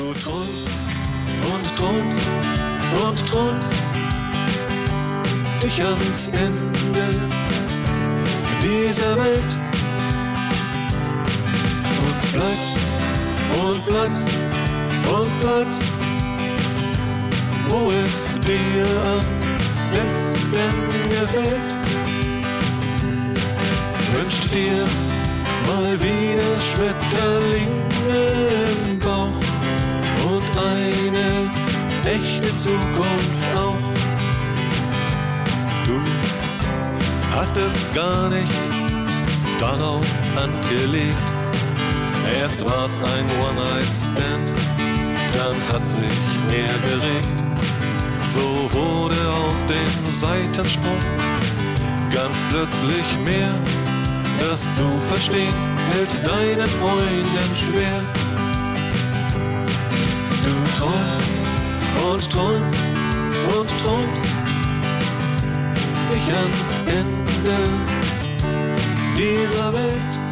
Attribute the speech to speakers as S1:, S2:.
S1: Du träumst und träumst und träumst dich ans Ende dieser Welt und bleibst und bleibst und bleibst, wo es dir am besten gefällt. Wünscht dir mal wieder Schmetterlinge im Bauch und eine echte Zukunft auch. Du hast es gar nicht darauf angelegt. Erst war's ein One-Night-Stand, dann hat sich mehr geregt. So wurde aus dem Seitensprung ganz plötzlich mehr. Das zu verstehen fällt deinen Freunden schwer. Du träumst und träumst und träumst dich ans Ende dieser Welt.